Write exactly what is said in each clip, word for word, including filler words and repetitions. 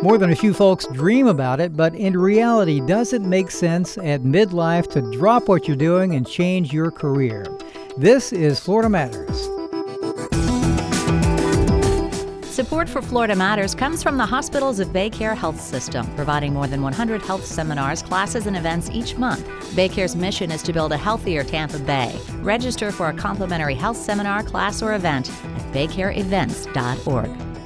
More than a few folks dream about it, but in reality, does it make sense at midlife to drop what you're doing and change your career? This is Florida Matters. Support for Florida Matters comes from the Hospitals of Baycare Health System, providing more than one hundred health seminars, classes, and events each month. Baycare's mission is to build a healthier Tampa Bay. Register for a complimentary health seminar, class, or event at baycare events dot org.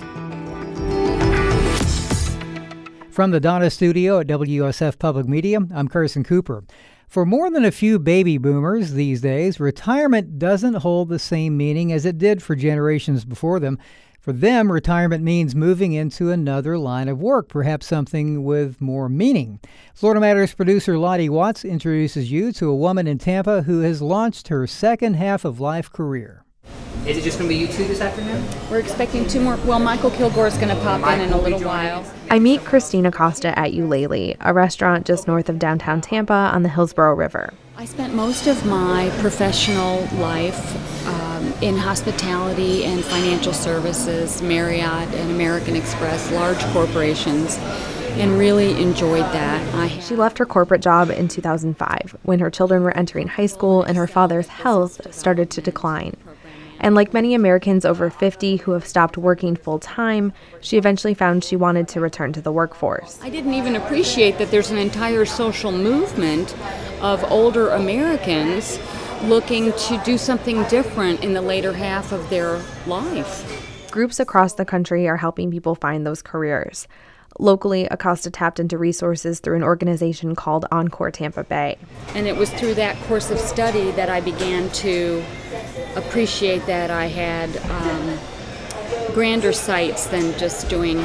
From the Donna Studio at W S F Public Media, I'm Carson Cooper. For more than a few baby boomers these days, retirement doesn't hold the same meaning as it did for generations before them. For them, retirement means moving into another line of work, perhaps something with more meaning. Florida Matters producer Lottie Watts introduces you to a woman in Tampa who has launched her second half of life career. Is it just going to be you two this afternoon? We're expecting two more. Well, Michael Kilgore is going to pop in in a little while. I meet Christina Costa at Eulalie, a restaurant just north of downtown Tampa on the Hillsborough River. I spent most of my professional life um, in hospitality and financial services, Marriott and American Express, large corporations, and really enjoyed that. I She left her corporate job in two thousand five when her children were entering high school and her father's health started to decline. And like many Americans over fifty who have stopped working full-time, she eventually found she wanted to return to the workforce. I didn't even appreciate that there's an entire social movement of older Americans looking to do something different in the later half of their life. Groups across the country are helping people find those careers. Locally, Acosta tapped into resources through an organization called Encore Tampa Bay. And it was through that course of study that I began to appreciate that I had um, grander sights than just doing,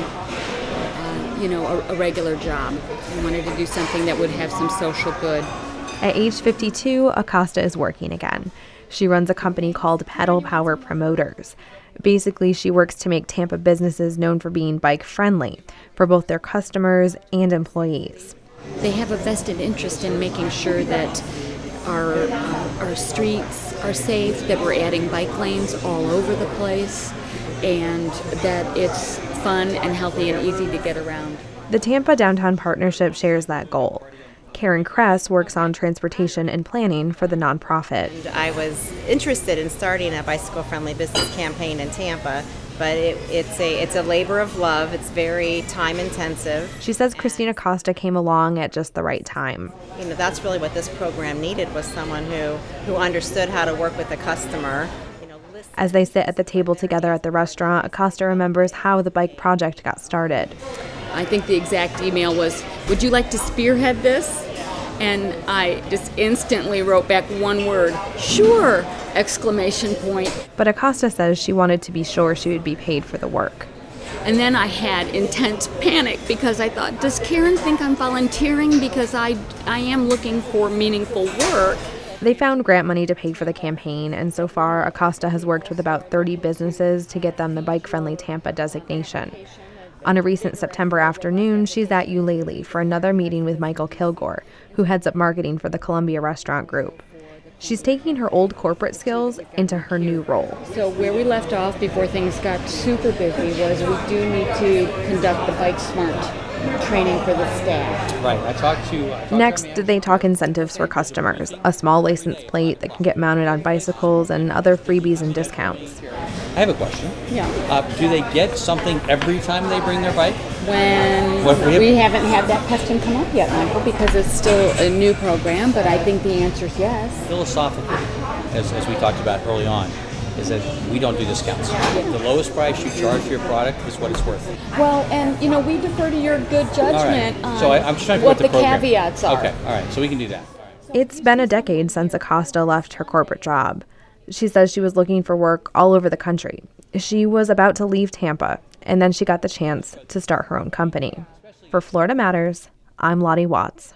uh, you know, a, a regular job. I wanted to do something that would have some social good. At age fifty-two, Acosta is working again. She runs a company called Pedal Power Promoters. Basically, she works to make Tampa businesses known for being bike-friendly for both their customers and employees. They have a vested interest in making sure that our, uh, our streets are safe, that we're adding bike lanes all over the place, and that it's fun and healthy and easy to get around. The Tampa Downtown Partnership shares that goal. Karen Kress works on transportation and planning for the nonprofit. I was interested in starting a bicycle-friendly business campaign in Tampa, but it, it's a it's a labor of love. It's very time-intensive. She says Christina Costa came along at just the right time. You know, that's really what this program needed, was someone who, who understood how to work with the customer. You know, listen. As they sit at the table together at the restaurant, Acosta remembers how the bike project got started. I think the exact email was, "Would you like to spearhead this?" And I just instantly wrote back one word, "Sure!" exclamation point. But Acosta says she wanted to be sure she would be paid for the work. And then I had intense panic because I thought, does Karen think I'm volunteering because I, I am looking for meaningful work? They found grant money to pay for the campaign, and so far Acosta has worked with about thirty businesses to get them the bike-friendly Tampa designation. On a recent September afternoon, she's at Eulalie for another meeting with Michael Kilgore, who heads up marketing for the Columbia Restaurant Group. She's taking her old corporate skills into her new role. So where we left off before things got super busy was we do need to conduct the Bike Smart training for the staff. Right. I talked to... I talked Next, to they talk incentives for customers, a small license plate that can get mounted on bicycles, and other freebies and discounts. I have a question. Yeah. Uh, do they get something every time they bring their bike? When What, we have- we haven't had that question come up yet, Michael, because it's still a new program, but I think the answer is yes. Philosophically, as, as we talked about early on, is that we don't do discounts. The lowest price you charge for your product is what it's worth. Well, and you know, we defer to your good judgment All right. on So I, I'm just trying to what put the, the program. caveats are. Okay, all right, so we can do that. It's been a decade since Acosta left her corporate job. She says she was looking for work all over the country. She was about to leave Tampa, and then she got the chance to start her own company. For Florida Matters, I'm Lottie Watts.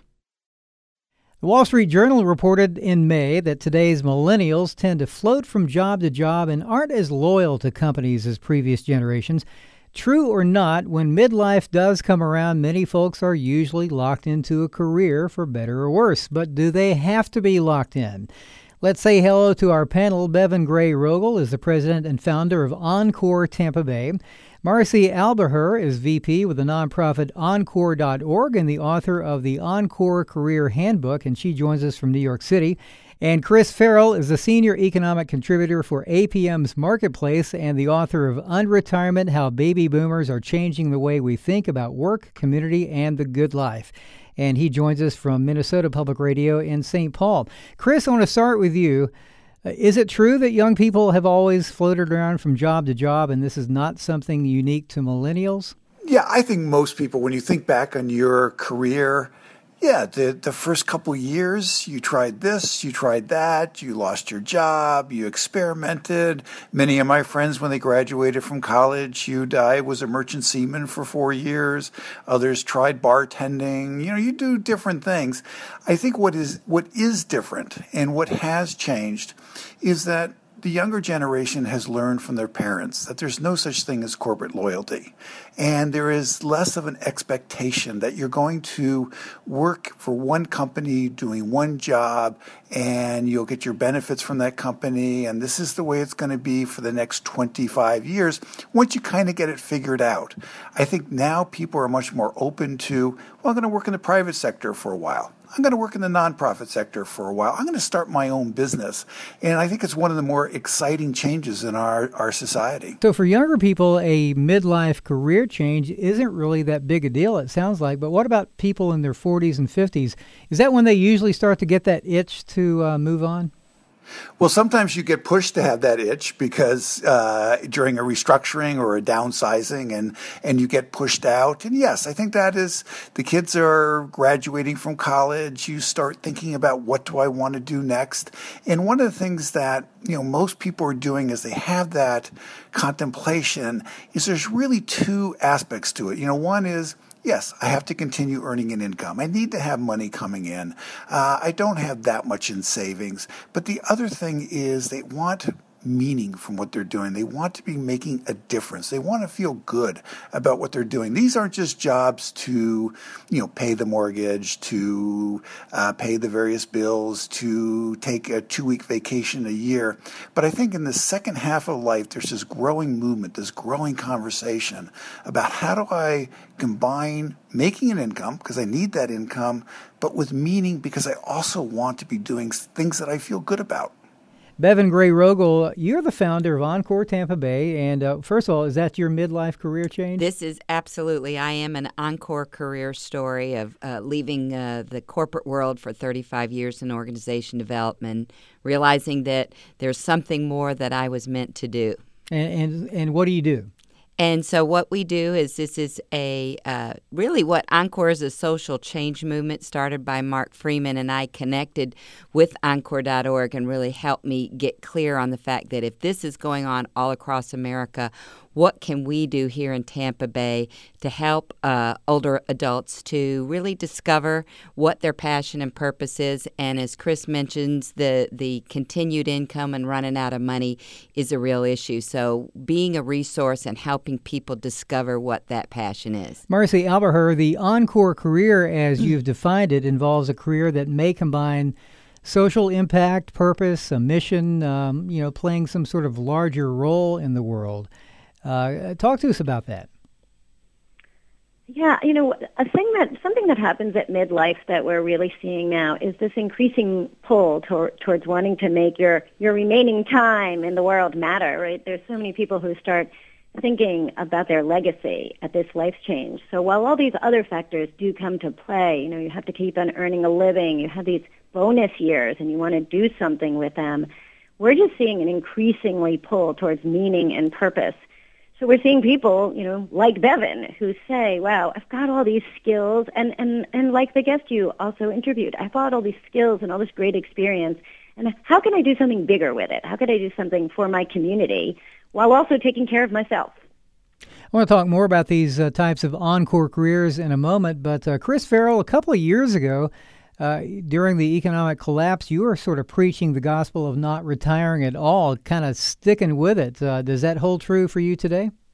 The Wall Street Journal reported in May that today's millennials tend to float from job to job and aren't as loyal to companies as previous generations. True or not, when midlife does come around, many folks are usually locked into a career for better or worse. But do they have to be locked in? Let's say hello to our panel. Bevan Gray Rogel is the president and founder of Encore Tampa Bay. Marcy Albaher is V P with the nonprofit Encore dot org and the author of the Encore Career Handbook, and she joins us from New York City. And Chris Farrell is the senior economic contributor for A P M's Marketplace and the author of Unretirement: How Baby Boomers Are Changing the Way We Think About Work, Community, and the Good Life. And he joins us from Minnesota Public Radio in Saint Paul. Chris, I want to start with you. Is it true that young people have always floated around from job to job, and this is not something unique to millennials? Yeah, I think most people, when you think back on your career, yeah, the, the first couple of years, you tried this, you tried that, you lost your job, you experimented. Many of my friends, when they graduated from college, you I was a merchant seaman for four years. Others tried bartending. You know, you do different things. I think what is what is different and what has changed is that the younger generation has learned from their parents that there's no such thing as corporate loyalty. And there is less of an expectation that you're going to work for one company doing one job and you'll get your benefits from that company. And this is the way it's going to be for the next twenty-five years once you kind of get it figured out. I think now people are much more open to, well, I'm going to work in the private sector for a while. I'm going to work in the nonprofit sector for a while. I'm going to start my own business. And I think it's one of the more exciting changes in our, our society. So for younger people, a midlife career change isn't really that big a deal, it sounds like. But what about people in their forties and fifties? Is that when they usually start to get that itch to uh, move on? Well, sometimes you get pushed to have that itch because uh, during a restructuring or a downsizing and, and you get pushed out. And yes, I think that is, the kids are graduating from college. You start thinking about what do I want to do next? And one of the things that, you know, most people are doing as they have that contemplation is there's really two aspects to it. You know, one is, yes, I have to continue earning an income. I need to have money coming in. Uh, I don't have that much in savings. But the other thing is they want meaning from what they're doing. They want to be making a difference. They want to feel good about what they're doing. These aren't just jobs to, you know, pay the mortgage, to uh, pay the various bills, to take a two-week vacation a year. But I think in the second half of life, there's this growing movement, this growing conversation about how do I combine making an income, because I need that income, but with meaning because I also want to be doing things that I feel good about. Bevan Gray-Rogel, you're the founder of Encore Tampa Bay, and uh, first of all, is that your midlife career change? This is absolutely. I am an Encore career story of uh, leaving uh, the corporate world for thirty-five years in organization development, realizing that there's something more that I was meant to do. And and, and what do you do? And so what we do is this is a uh, really what Encore is a social change movement started by Mark Freeman, and I connected with Encore dot org and really helped me get clear on the fact that if this is going on all across America, what can we do here in Tampa Bay to help uh, older adults to really discover what their passion and purpose is? And as Chris mentions, the, the continued income and running out of money is a real issue. So being a resource and helping people discover what that passion is. Marcy Albaher, the Encore career, as you've defined it, involves a career that may combine social impact, purpose, a mission, um, you know, playing some sort of larger role in the world. Uh, talk to us about that. Yeah, you know, a thing that something that happens at midlife that we're really seeing now is this increasing pull tor- towards wanting to make your your remaining time in the world matter. Right? There's so many people who start thinking about their legacy at this life change. So while all these other factors do come to play, you know, you have to keep on earning a living. You have these bonus years, and you want to do something with them. We're just seeing an increasingly pull towards meaning and purpose. So we're seeing people, you know, like Bevan, who say, wow, I've got all these skills, and, and, and like the guest you also interviewed, I've got all these skills and all this great experience, and how can I do something bigger with it? How could I do something for my community while also taking care of myself? I want to talk more about these uh, types of Encore careers in a moment, but uh, Chris Farrell, a couple of years ago, Uh, during the economic collapse, you were sort of preaching the gospel of not retiring at all, kind of sticking with it. Uh, does that hold true for you today?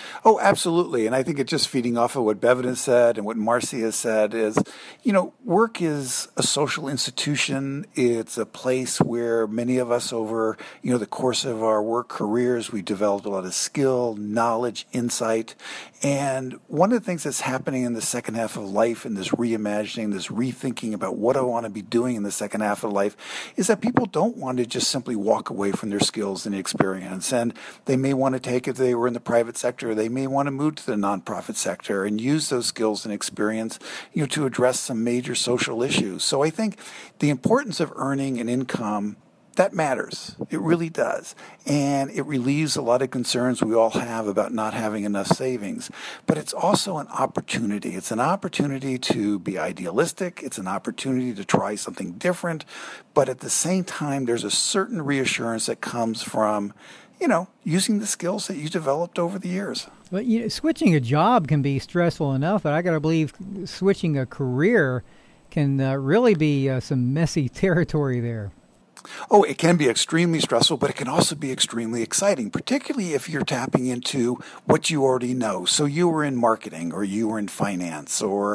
Oh, absolutely. And I think it's just feeding off of what Bevan has said and what Marcy has said is, you know, work is a social institution. It's a place where many of us over, you know, the course of our work careers, we developed a lot of skill, knowledge, insight. And one of the things that's happening in the second half of life and this reimagining, this rethinking about what I want to be doing in the second half of life is that people don't want to just simply walk away from their skills and experience. And they may want to take, if they were in the private sector, they may want to move to the nonprofit sector and use those skills and experience, you know, to address some major social issues. So I think the importance of earning an income, that matters. It really does. And it relieves a lot of concerns we all have about not having enough savings. But it's also an opportunity. It's an opportunity to be idealistic. It's an opportunity to try something different. But at the same time, there's a certain reassurance that comes from, you know, using the skills that you developed over the years. But you know, switching a job can be stressful enough, but I got to believe switching a career can uh, really be uh, some messy territory there. Oh, it can be extremely stressful, but it can also be extremely exciting, particularly if you're tapping into what you already know. So you were in marketing, or you were in finance, or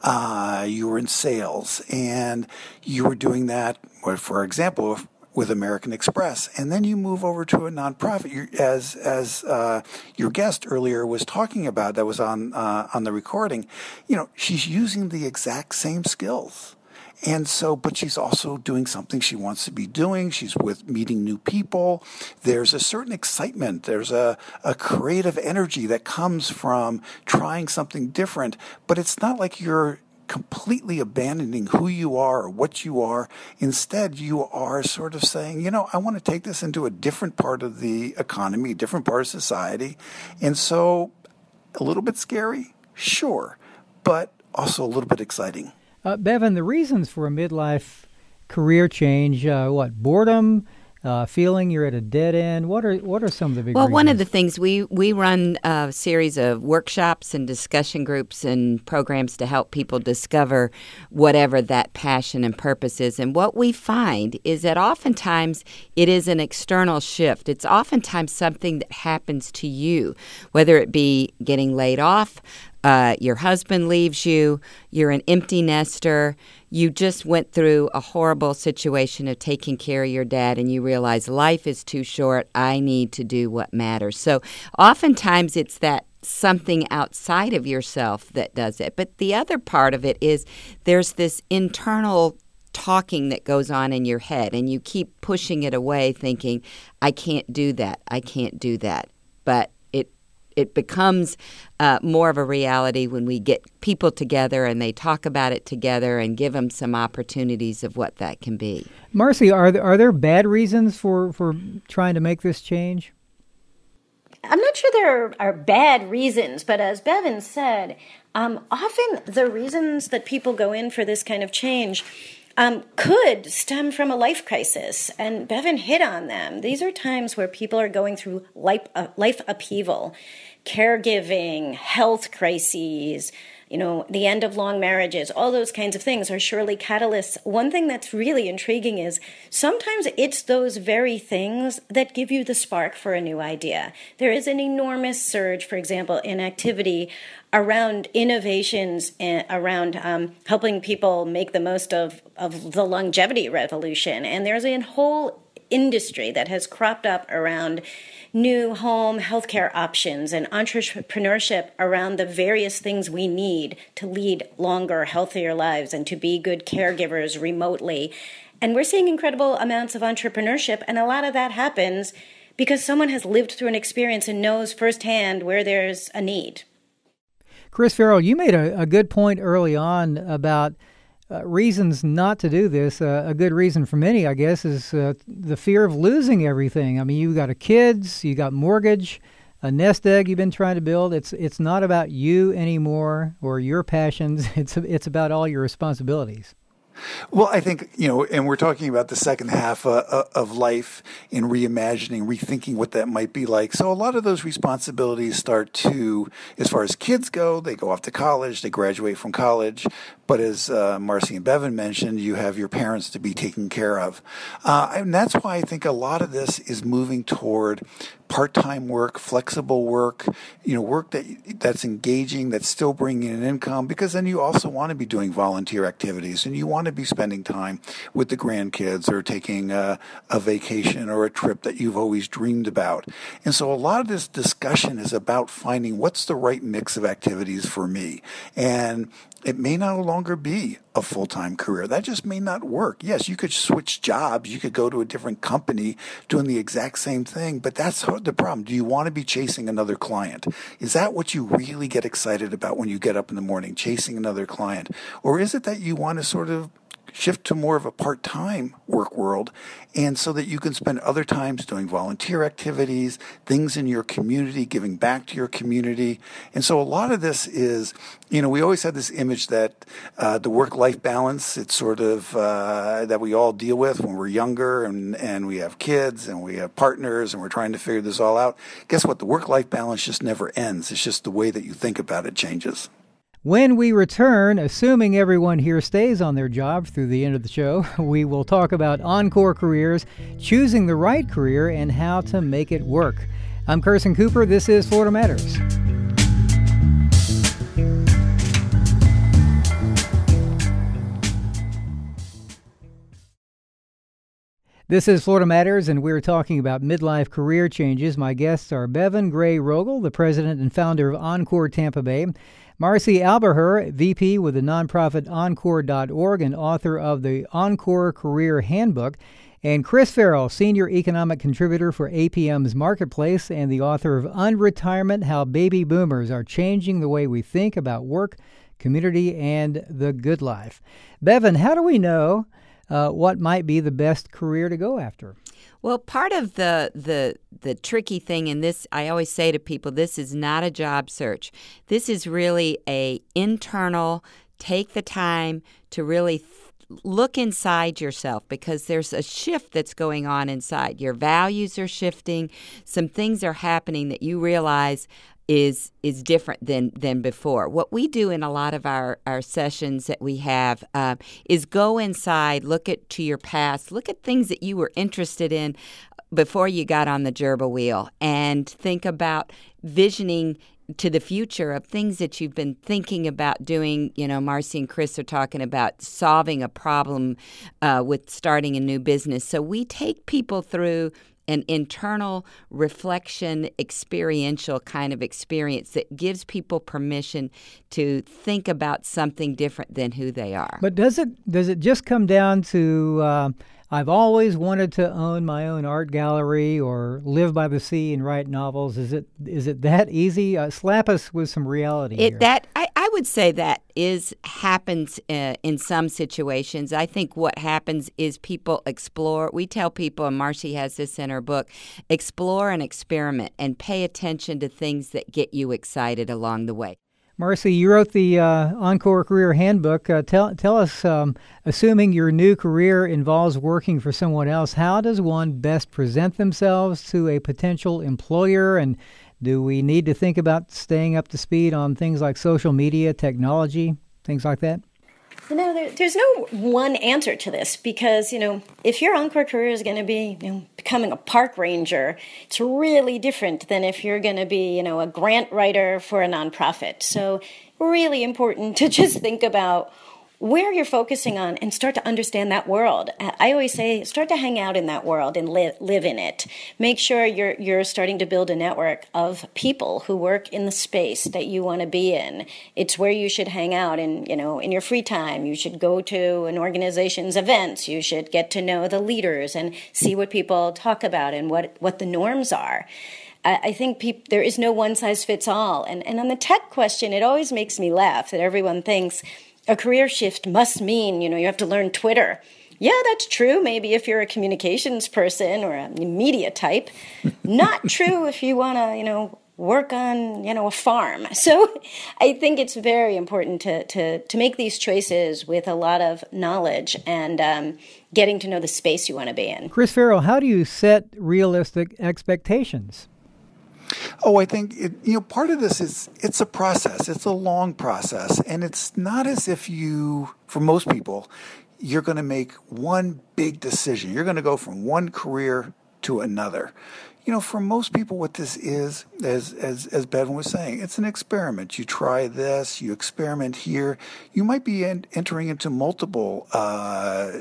uh, you were in sales, and you were doing that, for example, with American Express, and then you move over to a nonprofit. You're, as as uh, your guest earlier was talking about, that was on uh, on the recording. You know, she's using the exact same skills. And so, but she's also doing something she wants to be doing. She's with meeting new people. There's a certain excitement. There's a, a creative energy that comes from trying something different. But it's not like you're completely abandoning who you are or what you are. Instead, you are sort of saying, you know, I want to take this into a different part of the economy, a different part of society. And so, a little bit scary, sure, but also a little bit exciting. Uh, Bevan, the reasons for a midlife career change, uh, what, boredom, uh, feeling you're at a dead end? What are what are some of the big well, reasons? One of the things, we, we run a series of workshops and discussion groups and programs to help people discover whatever that passion and purpose is. And what we find is that oftentimes it is an external shift. It's oftentimes something that happens to you, whether it be getting laid off, Uh, your husband leaves you, you're an empty nester, you just went through a horrible situation of taking care of your dad, and you realize life is too short, I need to do what matters. So oftentimes it's that something outside of yourself that does it. But the other part of it is there's this internal talking that goes on in your head, and you keep pushing it away thinking, I can't do that, I can't do that. But It becomes uh, more of a reality when we get people together and they talk about it together and give them some opportunities of what that can be. Marcy, are there, are there bad reasons for, for trying to make this change? I'm not sure there are bad reasons, but as Bevan said, um, often the reasons that people go in for this kind of change Um, could stem from a life crisis, and Bevan hit on them. These are times where people are going through life, uh, life upheaval, caregiving, health crises, you know, the end of long marriages, all those kinds of things are surely catalysts. One thing that's really intriguing is sometimes it's those very things that give you the spark for a new idea. There is an enormous surge, for example, in activity around innovations, and around um, helping people make the most of, of the longevity revolution. And there's a whole industry that has cropped up around new home healthcare options and entrepreneurship around the various things we need to lead longer, healthier lives and to be good caregivers remotely. And we're seeing incredible amounts of entrepreneurship, and a lot of that happens because someone has lived through an experience and knows firsthand where there's a need. Chris Farrell, you made a, a good point early on about uh, reasons not to do this. Uh, a good reason for many, I guess, is uh, the fear of losing everything. I mean, you got a kids, you got mortgage, a nest egg you've been trying to build. It's it's not about you anymore or your passions. It's it's about all your responsibilities. Well, I think, you know, and we're talking about the second half uh, of life in reimagining, rethinking what that might be like. So a lot of those responsibilities start to, as far as kids go, they go off to college, they graduate from college. But as uh, Marcy and Bevan mentioned, you have your parents to be taken care of. Uh, and that's why I think a lot of this is moving toward part-time work, flexible work, you know, work that that's engaging, that's still bringing in income, because then you also want to be doing volunteer activities and you want to be spending time with the grandkids or taking a, a vacation or a trip that you've always dreamed about. And so a lot of this discussion is about finding what's the right mix of activities for me. And it may no longer be a full-time career. That just may not work. Yes, you could switch jobs. You could go to a different company doing the exact same thing, but that's the problem. Do you want to be chasing another client? Is that what you really get excited about when you get up in the morning, chasing another client? Or is it that you want to sort of shift to more of a part-time work world, and so that you can spend other times doing volunteer activities, things in your community, giving back to your community? And so a lot of this is, you know, we always had this image that uh, the work-life balance, it's sort of uh, that we all deal with when we're younger and, and we have kids and we have partners and we're trying to figure this all out. Guess what? The work-life balance just never ends. It's just the way that you think about it changes. When we return, assuming everyone here stays on their job through the end of the show, we will talk about Encore Careers, choosing the right career, and how to make it work. I'm Carson Cooper. This is Florida Matters. This is Florida Matters, and we're talking about midlife career changes. My guests are Bevan Gray Rogel, the president and founder of Encore Tampa Bay, Marcy Alberher, V P with the nonprofit Encore dot org and author of the Encore Career Handbook, and Chris Farrell, senior economic contributor for A P M's Marketplace and the author of Unretirement: How Baby Boomers Are Changing the Way We Think About Work, Community, and the Good Life. Bevan, how do we know uh, what might be the best career to go after? Well, part of the the the tricky thing in this, I always say to people, this is not a job search. This is really a internal, take the time to really th- look inside yourself, because there's a shift that's going on inside. Your values are shifting. Some things are happening that you realize is is different than than before. What we do in a lot of our, our sessions that we have uh, is go inside, look at to your past, look at things that you were interested in before you got on the gerbil wheel, and think about visioning to the future of things that you've been thinking about doing. You know, Marcy and Chris are talking about solving a problem uh, with starting a new business. So we take people through an internal reflection, experiential kind of experience that gives people permission to think about something different than who they are. But does it does it just come down to uh, I've always wanted to own my own art gallery or live by the sea and write novels? Is it is it that easy? Uh, slap us with some reality it, here. That I, I would say that is happens uh, in some situations. I think what happens is people explore. We tell people, and Marcy has this in her book, explore and experiment and pay attention to things that get you excited along the way. Marcy, you wrote the uh, Encore Career Handbook. Uh, tell tell us, um, assuming your new career involves working for someone else, how does one best present themselves to a potential employer? And do we need to think about staying up to speed on things like social media, technology, things like that? You know, there, there's no one answer to this, because, you know, if your Encore career is going to be, you know, becoming a park ranger, it's really different than if you're going to be, you know, a grant writer for a nonprofit. So really important to just think about where you're focusing on and start to understand that world. I always say, start to hang out in that world and live live in it. Make sure you're you're starting to build a network of people who work in the space that you want to be in. It's where you should hang out, and you know, in your free time. You should go to an organization's events. You should get to know the leaders and see what people talk about and what what the norms are. I think peop- there is no one size fits all. And and on the tech question, it always makes me laugh that everyone thinks a career shift must mean, you know, you have to learn Twitter. Yeah, that's true. Maybe if you're a communications person or a media type. Not true if you want to, you know, work on, you know, a farm. So I think it's very important to to, to make these choices with a lot of knowledge and um, getting to know the space you want to be in. Chris Farrell, how do you set realistic expectations? Oh, I think, it, you know, part of this is it's a process. It's a long process. And it's not as if you, for most people, you're going to make one big decision. You're going to go from one career to another. you know, for most people, what this is, as as as Bevan was saying, it's an experiment. You try this, you experiment here. You might be en- entering into multiple uh,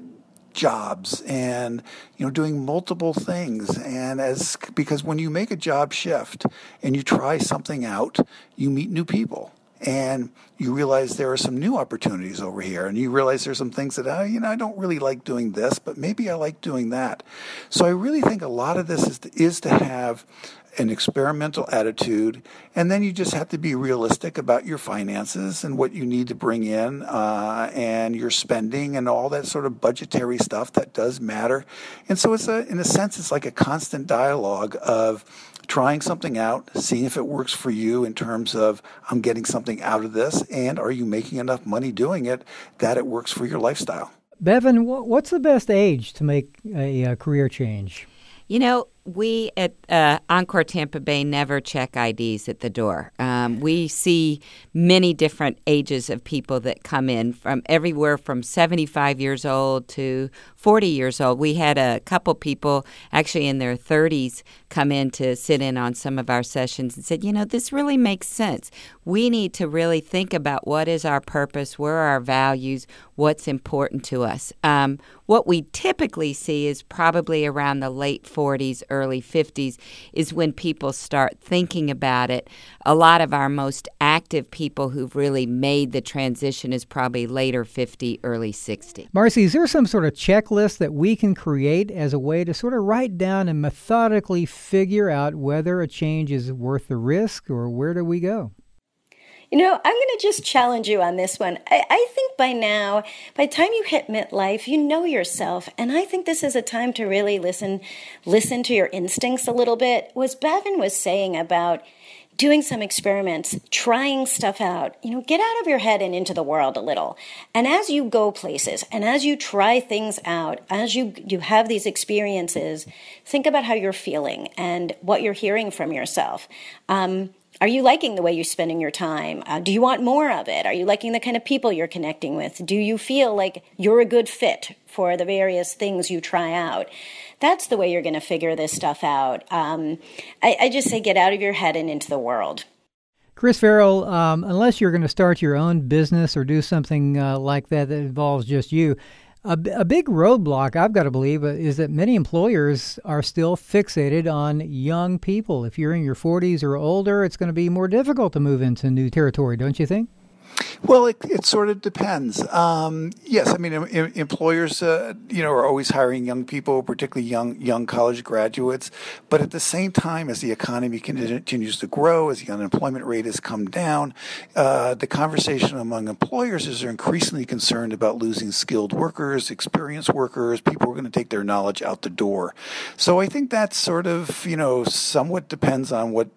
jobs and, you know, doing multiple things. And as because when you make a job shift and you try something out, you meet new people. And you realize there are some new opportunities over here. And you realize there's some things that, oh, you know, I don't really like doing this, but maybe I like doing that. So I really think a lot of this is to, is to have an experimental attitude. And then you just have to be realistic about your finances and what you need to bring in uh, and your spending and all that sort of budgetary stuff that does matter. And so it's a, in a sense, it's like a constant dialogue of trying something out, seeing if it works for you in terms of I'm getting something out of this, and are you making enough money doing it that it works for your lifestyle. Bevan, what's the best age to make a, a career change? You know, we at uh, Encore Tampa Bay never check I Ds at the door. Um, we see many different ages of people that come in, from everywhere from seventy-five years old to forty years old. We had a couple people actually in their thirties come in to sit in on some of our sessions and said, you know, this really makes sense. We need to really think about what is our purpose, where are our values, what's important to us. Um, what we typically see is probably around the late forties, early fifties is when people start thinking about it. A lot of our most active people who've really made the transition is probably later fifty, early sixty. Marcy, is there some sort of checklist that we can create as a way to sort of write down and methodically figure out whether a change is worth the risk, or where do we go? You know, I'm going to just challenge you on this one. I, I think by now, by the time you hit midlife, you know yourself. And I think this is a time to really listen, listen to your instincts a little bit. Was Bevan was saying about doing some experiments, trying stuff out, you know, get out of your head and into the world a little. And as you go places and as you try things out, as you, you have these experiences, think about how you're feeling and what you're hearing from yourself. Um, Are you liking the way you're spending your time? Uh, do you want more of it? Are you liking the kind of people you're connecting with? Do you feel like you're a good fit for the various things you try out? That's the way you're going to figure this stuff out. Um, I, I just say get out of your head and into the world. Chris Farrell, um, unless you're going to start your own business or do something uh, like that that involves just you, A, a big roadblock, I've got to believe, is that many employers are still fixated on young people. If you're in your forties or older, it's going to be more difficult to move into new territory, don't you think? Well, it, it sort of depends. Um, yes, I mean, em- employers, uh, you know, are always hiring young people, particularly young young college graduates. But at the same time, as the economy continues to grow, as the unemployment rate has come down, uh, the conversation among employers is they're increasingly concerned about losing skilled workers, experienced workers, people who are going to take their knowledge out the door. So I think that sort of, you know, somewhat depends on what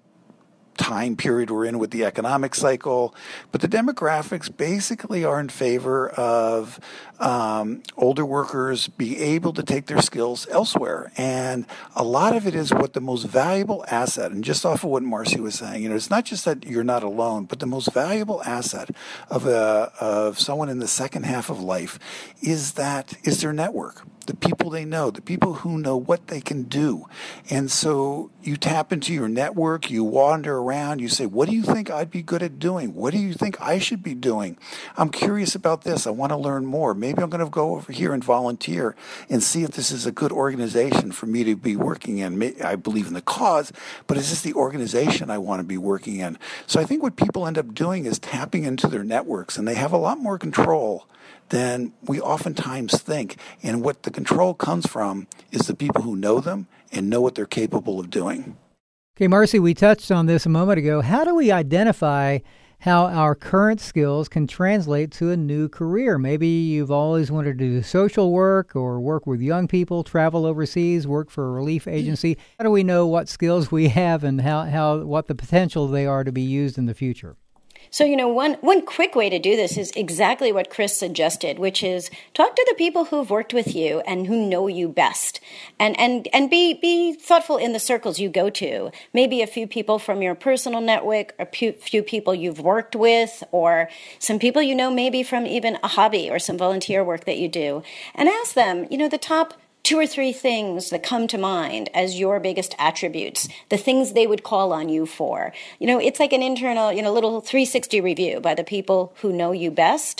time period we're in with the economic cycle, but the demographics basically are in favor of um, older workers being able to take their skills elsewhere. And a lot of it is what the most valuable asset, and just off of what Marcy was saying, you know, it's not just that you're not alone, but the most valuable asset of a, of someone in the second half of life is that is their network. The people they know, the people who know what they can do. And so you tap into your network, you wander around, you say, what do you think I'd be good at doing? What do you think I should be doing? I'm curious about this. I want to learn more. Maybe I'm going to go over here and volunteer and see if this is a good organization for me to be working in. I believe in the cause, but is this the organization I want to be working in? So I think what people end up doing is tapping into their networks, and they have a lot more control than we oftentimes think. And what the control comes from is the people who know them and know what they're capable of doing. Okay, Marcy, we touched on this a moment ago. How do we identify how our current skills can translate to a new career? Maybe you've always wanted to do social work or work with young people, travel overseas, work for a relief agency. How do we know what skills we have and how, how what the potential they are to be used in the future? So, you know, one, one quick way to do this is exactly what Chris suggested, which is talk to the people who've worked with you and who know you best. And and, and be, be thoughtful in the circles you go to. Maybe a few people from your personal network, a few, few people you've worked with, or some people you know maybe from even a hobby or some volunteer work that you do. And ask them, you know, the top two or three things that come to mind as your biggest attributes, the things they would call on you for. You know, it's like an internal, you know, little three sixty review by the people who know you best.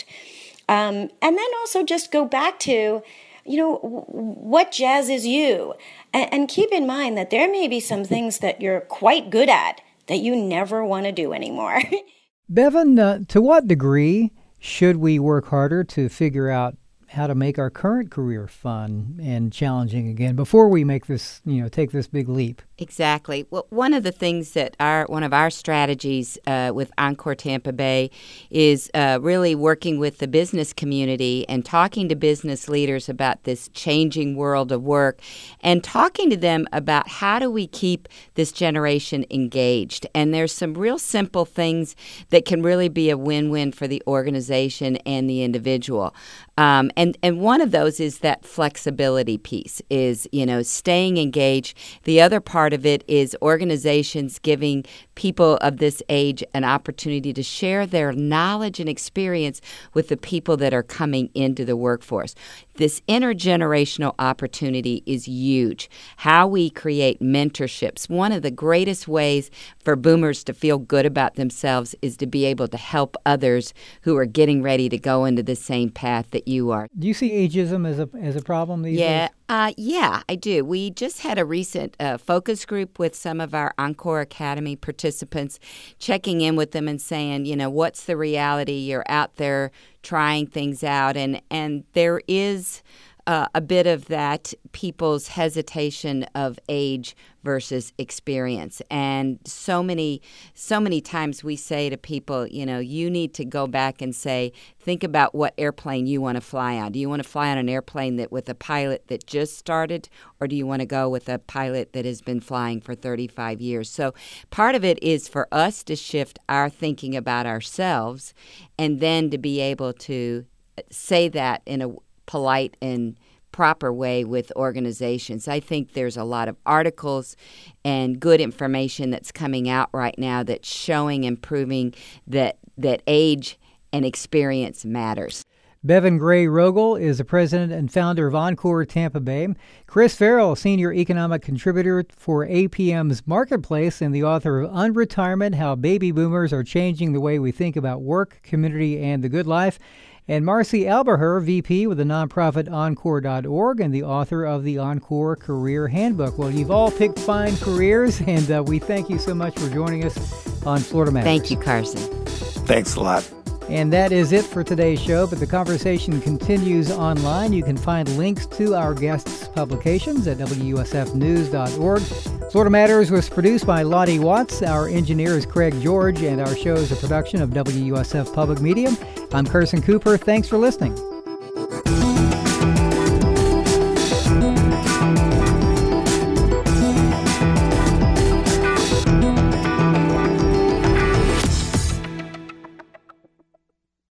Um, and then also just go back to, you know, what jazzes you? And, and keep in mind that there may be some things that you're quite good at that you never want to do anymore. Bevan, uh, to what degree should we work harder to figure out how to make our current career fun and challenging again before we make this, you know, take this big leap? Exactly. Well, one of the things that our one of our strategies uh, with Encore Tampa Bay is uh, really working with the business community and talking to business leaders about this changing world of work and talking to them about how do we keep this generation engaged. And there's some real simple things that can really be a win-win for the organization and the individual. Um, and, and one of those is that flexibility piece is, you know, staying engaged. The other part of it is organizations giving people of this age an opportunity to share their knowledge and experience with the people that are coming into the workforce. This intergenerational opportunity is huge. How we create mentorships. One of the greatest ways for boomers to feel good about themselves is to be able to help others who are getting ready to go into the same path that you are. Do you see ageism as a as a problem these yeah, days? Uh, yeah, I do. We just had a recent uh, focus group with some of our Encore Academy participants, checking in with them and saying, you know, what's the reality? You're out there trying things out, and, and there is uh, a bit of that people's hesitation of age versus experience. And so many, so many times we say to people, you know, you need to go back and say, think about what airplane you want to fly on. Do you want to fly on an airplane that with a pilot that just started, or do you want to go with a pilot that has been flying for thirty-five years? So part of it is for us to shift our thinking about ourselves and then to be able to say that in a polite and proper way with organizations. I think there's a lot of articles and good information that's coming out right now that's showing and proving that that age and experience matters. Bevan Gray-Rogel is the president and founder of Encore Tampa Bay. Chris Farrell, senior economic contributor for A P M's Marketplace and the author of Unretirement, How Baby Boomers Are Changing the Way We Think About Work, Community, and the Good Life. And Marcy Alberher, V P with the nonprofit Encore dot org and the author of the Encore Career Handbook. Well, you've all picked fine careers, and uh, we thank you so much for joining us on Florida Matters. Thank you, Carson. Thanks a lot. And that is it for today's show, but the conversation continues online. You can find links to our guests' publications at W U S F news dot org. Florida Matters was produced by Lottie Watts. Our engineer is Craig George, and our show is a production of W U S F Public Media. I'm Carson Cooper. Thanks for listening.